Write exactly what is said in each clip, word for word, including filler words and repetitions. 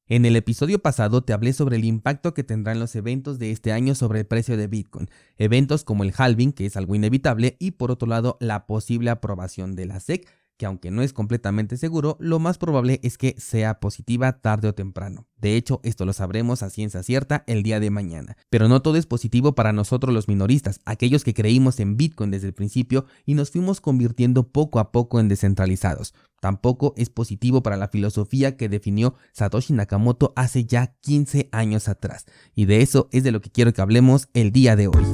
En el episodio pasado te hablé sobre el impacto que tendrán los eventos de este año sobre el precio de Bitcoin, eventos como el halving, que es algo inevitable, y por otro lado la posible aprobación de la S E C, que aunque no es completamente seguro, lo más probable es que sea positiva tarde o temprano. De hecho, esto lo sabremos a ciencia cierta el día de mañana. Pero no todo es positivo para nosotros los minoristas, aquellos que creímos en Bitcoin desde el principio y nos fuimos convirtiendo poco a poco en descentralizados. Tampoco es positivo para la filosofía que definió Satoshi Nakamoto hace ya quince años atrás. Y de eso es de lo que quiero que hablemos el día de hoy.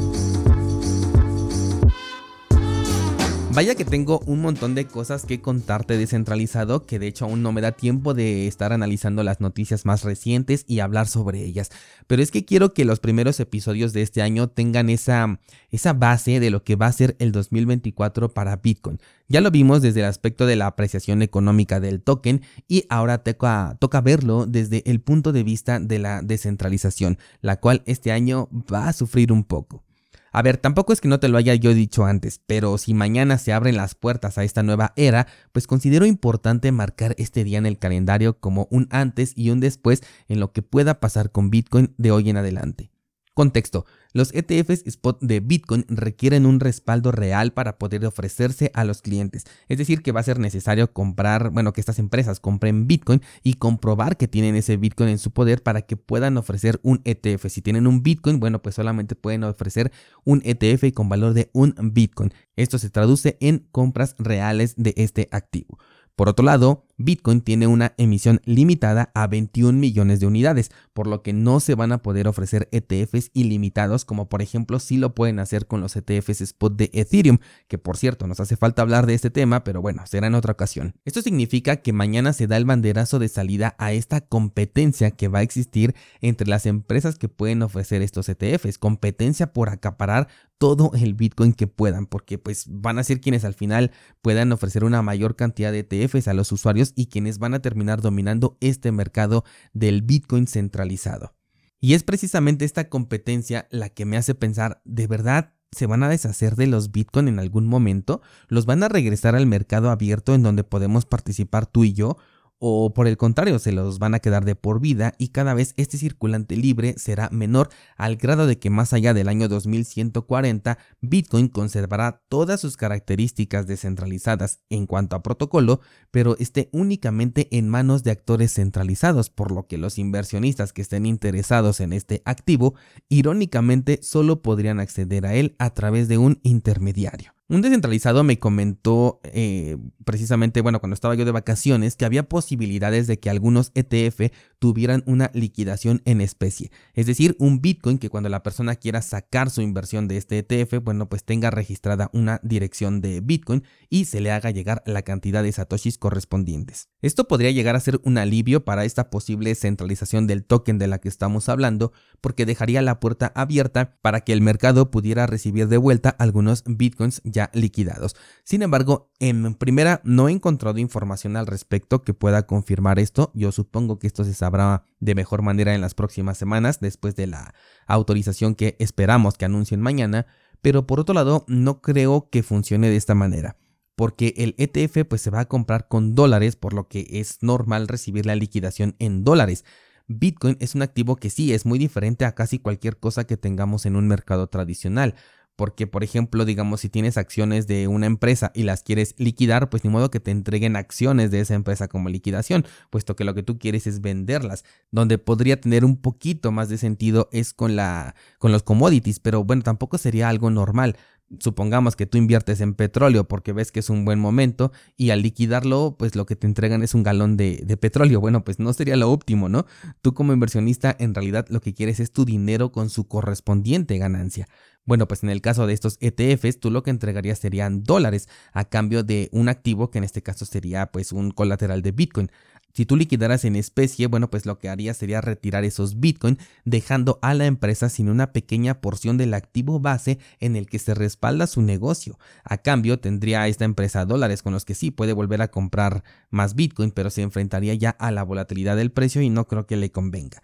Vaya que tengo un montón de cosas que contarte descentralizado, que de hecho aún no me da tiempo de estar analizando las noticias más recientes y hablar sobre ellas. Pero es que quiero que los primeros episodios de este año tengan esa, esa base de lo que va a ser el dos mil veinticuatro para Bitcoin. Ya lo vimos desde el aspecto de la apreciación económica del token y ahora toca, toca verlo desde el punto de vista de la descentralización, la cual este año va a sufrir un poco. A ver, tampoco es que no te lo haya yo dicho antes, pero si mañana se abren las puertas a esta nueva era, pues considero importante marcar este día en el calendario como un antes y un después en lo que pueda pasar con Bitcoin de hoy en adelante. Contexto: los E T Fs spot de Bitcoin requieren un respaldo real para poder ofrecerse a los clientes. Es decir, que va a ser necesario comprar, bueno, que estas empresas compren Bitcoin y comprobar que tienen ese Bitcoin en su poder para que puedan ofrecer un E T F. Si tienen un Bitcoin, bueno, pues solamente pueden ofrecer un E T F con valor de un Bitcoin. Esto se traduce en compras reales de este activo. Por otro lado, Bitcoin tiene una emisión limitada a veintiún millones de unidades, por lo que no se van a poder ofrecer E T Fs ilimitados, como por ejemplo sí lo pueden hacer con los E T Fs spot de Ethereum, que por cierto nos hace falta hablar de este tema, pero bueno, será en otra ocasión. Esto significa que mañana se da el banderazo de salida a esta competencia que va a existir entre las empresas que pueden ofrecer estos E T Fs, competencia por acaparar todo el Bitcoin que puedan, porque pues van a ser quienes al final puedan ofrecer una mayor cantidad de E T Fs a los usuarios y quienes van a terminar dominando este mercado del Bitcoin centralizado. Y es precisamente esta competencia la que me hace pensar, ¿de verdad se van a deshacer de los Bitcoin en algún momento? ¿Los van a regresar al mercado abierto en donde podemos participar tú y yo? ¿O por el contrario, se los van a quedar de por vida y cada vez este circulante libre será menor al grado de que más allá del año dos mil ciento cuarenta, Bitcoin conservará todas sus características descentralizadas en cuanto a protocolo, pero esté únicamente en manos de actores centralizados, por lo que los inversionistas que estén interesados en este activo, irónicamente solo podrían acceder a él a través de un intermediario? Un descentralizado me comentó eh, precisamente, bueno, cuando estaba yo de vacaciones, que había posibilidades de que algunos E T F tuvieran una liquidación en especie. Es decir, un Bitcoin que cuando la persona quiera sacar su inversión de este E T F, bueno, pues tenga registrada una dirección de Bitcoin y se le haga llegar la cantidad de satoshis correspondientes. Esto podría llegar a ser un alivio para esta posible centralización del token de la que estamos hablando, porque dejaría la puerta abierta para que el mercado pudiera recibir de vuelta algunos Bitcoins ya liquidados. Sin embargo, en primera no he encontrado información al respecto que pueda confirmar esto. Yo supongo que esto se sabrá de mejor manera en las próximas semanas después de la autorización que esperamos que anuncien mañana, pero por otro lado no creo que funcione de esta manera, porque el E T F pues se va a comprar con dólares, por lo que es normal recibir la liquidación en dólares. Bitcoin es un activo que sí es muy diferente a casi cualquier cosa que tengamos en un mercado tradicional. Porque, por ejemplo, digamos, si tienes acciones de una empresa y las quieres liquidar, pues ni modo que te entreguen acciones de esa empresa como liquidación, puesto que lo que tú quieres es venderlas. Donde podría tener un poquito más de sentido es con, la, con los commodities, pero bueno, tampoco sería algo normal. Supongamos que tú inviertes en petróleo porque ves que es un buen momento y al liquidarlo, pues lo que te entregan es un galón de, de petróleo. Bueno, pues no sería lo óptimo, ¿no? Tú como inversionista en realidad lo que quieres es tu dinero con su correspondiente ganancia. Bueno, pues en el caso de estos E T Fs, tú lo que entregarías serían dólares a cambio de un activo que en este caso sería pues un colateral de Bitcoin. Si tú liquidaras en especie, bueno, pues lo que harías sería retirar esos Bitcoin, dejando a la empresa sin una pequeña porción del activo base en el que se respalda su negocio. A cambio, tendría esta empresa dólares con los que sí puede volver a comprar más Bitcoin, pero se enfrentaría ya a la volatilidad del precio y no creo que le convenga.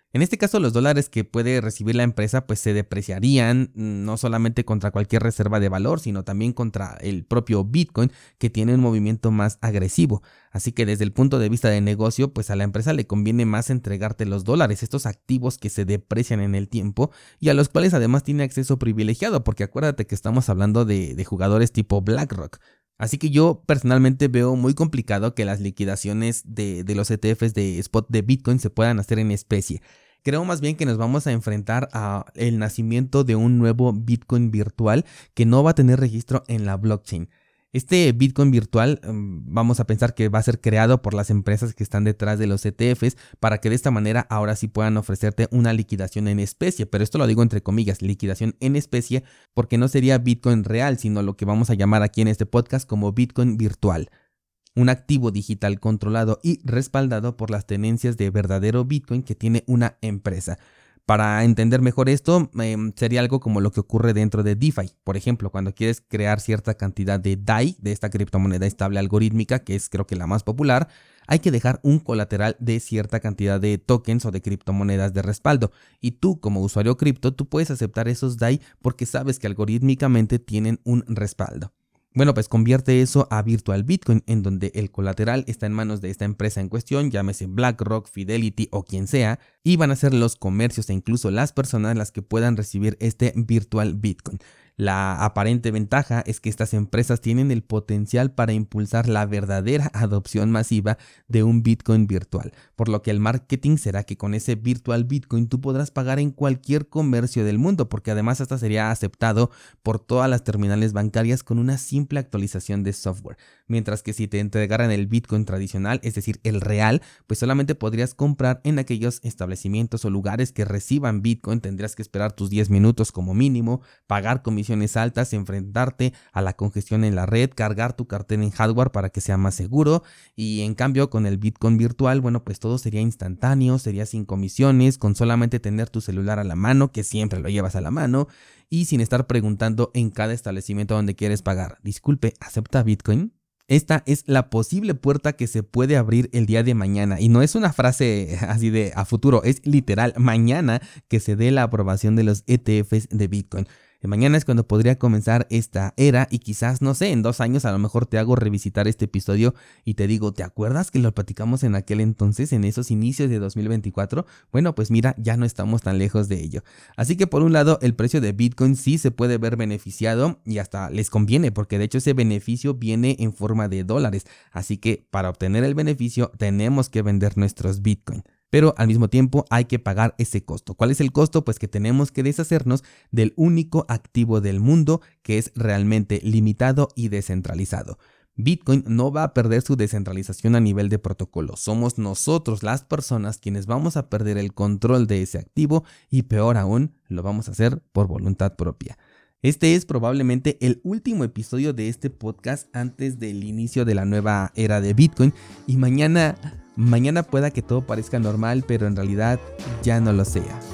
En este caso, los dólares que puede recibir la empresa pues se depreciarían no solamente contra cualquier reserva de valor, sino también contra el propio Bitcoin, que tiene un movimiento más agresivo. Así que desde el punto de vista de negocio, pues a la empresa le conviene más entregarte los dólares, estos activos que se deprecian en el tiempo y a los cuales además tiene acceso privilegiado, porque acuérdate que estamos hablando de, de jugadores tipo BlackRock. Así que yo personalmente veo muy complicado que las liquidaciones de, de los E T Fs de spot de Bitcoin se puedan hacer en especie. Creo más bien que nos vamos a enfrentar a el nacimiento de un nuevo Bitcoin virtual que no va a tener registro en la blockchain. Este Bitcoin virtual um, vamos a pensar que va a ser creado por las empresas que están detrás de los E T Fs para que de esta manera ahora sí puedan ofrecerte una liquidación en especie, pero esto lo digo entre comillas, liquidación en especie, porque no sería Bitcoin real, sino lo que vamos a llamar aquí en este podcast como Bitcoin virtual. Un activo digital controlado y respaldado por las tenencias de verdadero Bitcoin que tiene una empresa. Para entender mejor esto, eh, sería algo como lo que ocurre dentro de DeFi. Por ejemplo, cuando quieres crear cierta cantidad de D A I, de esta criptomoneda estable algorítmica, que es creo que la más popular, hay que dejar un colateral de cierta cantidad de tokens o de criptomonedas de respaldo. Y tú, como usuario cripto, tú puedes aceptar esos D A I porque sabes que algorítmicamente tienen un respaldo. Bueno, pues convierte eso a Virtual Bitcoin, en donde el colateral está en manos de esta empresa en cuestión, llámese BlackRock, Fidelity o quien sea, y van a ser los comercios e incluso las personas las que puedan recibir este Virtual Bitcoin. La aparente ventaja es que estas empresas tienen el potencial para impulsar la verdadera adopción masiva de un Bitcoin virtual, por lo que el marketing será que con ese Virtual Bitcoin tú podrás pagar en cualquier comercio del mundo, porque además hasta sería aceptado por todas las terminales bancarias con una simple actualización de software, mientras que si te entregaran el Bitcoin tradicional, es decir, el real, pues solamente podrías comprar en aquellos establecimientos o lugares que reciban Bitcoin, tendrías que esperar tus diez minutos como mínimo, pagar comisiones altas, enfrentarte a la congestión en la red, cargar tu cartera en hardware para que sea más seguro, y en cambio con el Bitcoin virtual, bueno, pues todo sería instantáneo, sería sin comisiones, con solamente tener tu celular a la mano, que siempre lo llevas a la mano, y sin estar preguntando en cada establecimiento donde quieres pagar, disculpe, ¿acepta Bitcoin? Esta es la posible puerta que se puede abrir el día de mañana, y no es una frase así de a futuro, es literal mañana que se dé la aprobación de los E T Fs de Bitcoin. Mañana es cuando podría comenzar esta era y quizás, no sé, en dos años a lo mejor te hago revisitar este episodio y te digo, ¿te acuerdas que lo platicamos en aquel entonces, en esos inicios de dos mil veinticuatro? Bueno, pues mira, ya no estamos tan lejos de ello. Así que por un lado, el precio de Bitcoin sí se puede ver beneficiado y hasta les conviene, porque de hecho ese beneficio viene en forma de dólares. Así que para obtener el beneficio tenemos que vender nuestros Bitcoin. Pero al mismo tiempo hay que pagar ese costo. ¿Cuál es el costo? Pues que tenemos que deshacernos del único activo del mundo que es realmente limitado y descentralizado. Bitcoin no va a perder su descentralización a nivel de protocolo. Somos nosotros las personas quienes vamos a perder el control de ese activo y peor aún, lo vamos a hacer por voluntad propia. Este es probablemente el último episodio de este podcast antes del inicio de la nueva era de Bitcoin y mañana... Mañana pueda que todo parezca normal, pero en realidad ya no lo sea.